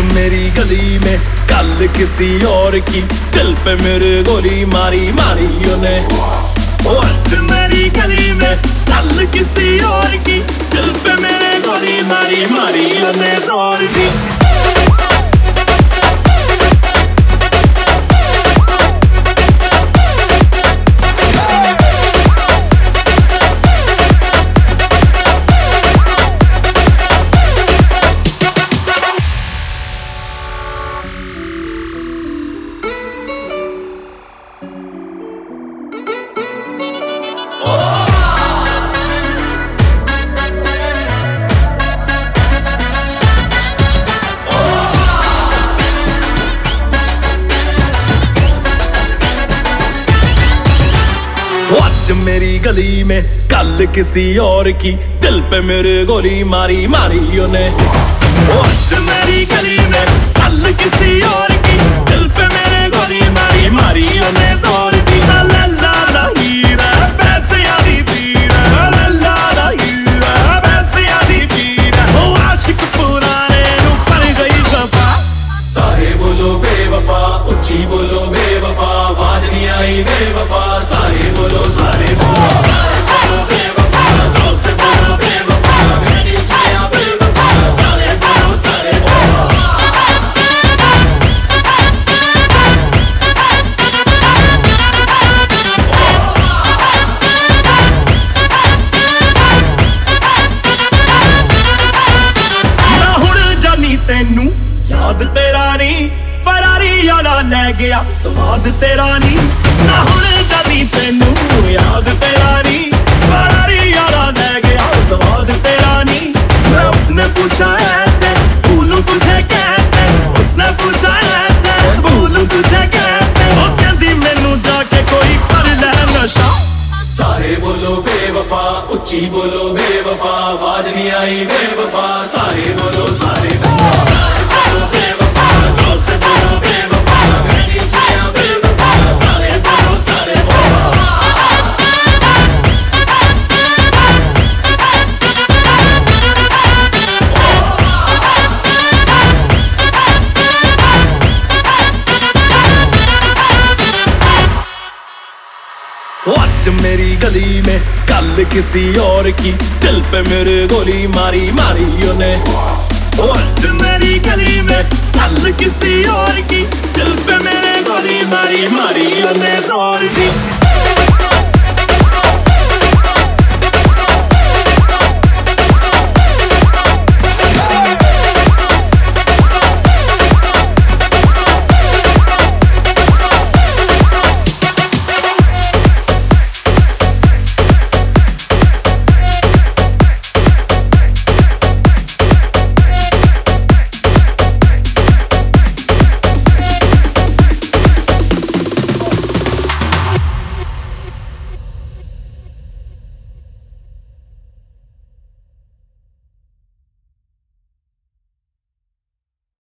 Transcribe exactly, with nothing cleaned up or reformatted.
मेरी गली में कल किसी और की, दिल पे मेरे गोली मारी मारी उने। आज मेरी गली में कल किसी और की, दिल पे मेरे गोली मारी मारी उने जोर दी। आज मेरी गली में कल किसी और की, दिल पे मेरे गोली मारी मारी उने। आज मेरी गली में कल किसी और की, दिल पे मेरे गोली मारी मारी उने जोर दी। ला ला ला हीरा पैसे आदि पीरा, ला ला ला हीरा पैसे आदि पीरा। ओ आशिक पुराने नू पड़ गई सफा। सारे बोलो बेवफा, उच्ची बोलो बेवफा, आवाज नहीं आई बेवफा। सारे बोलो सारे बोलो सारे बोलो बेवफा, जोर से बोलो बेवफा, मैंने सुना बेवफा। सारे बोलो सारे बोलो। ना हुण जानी तेनू याद तेरा नहीं, फरारी वाला ले गया स्वाद तेरा नहीं। ना हुण जानी तेनू याद तेरा नहीं, फरारी वाला ले गया स्वाद तेरा नहीं। मैं उसने पूछा ऐसे भूलूं तुझे कैसे, उसने पूछा ऐसे भूलूं तुझे कैसे। ओ कहंदी मैनू जाके कोई कर ले नशा। सारे बोलो बेवफा, उच्ची बोलो बेवफा, आवाज नहीं आई बेवफा। सारे बोलो सारे बोलो सारे बोलो बेवफा, जोर से बोलो बेवफा, मैंने सुना बेवफा। सारे बोलो सारे बोलो। आज मेरी गली में कल किसी और की, दिल पे मेरे गोली मारी मारी उने। आज मेरी गली में कल किसी और की, दिल पे मेरे गोली मारी मारी उने जोर दी।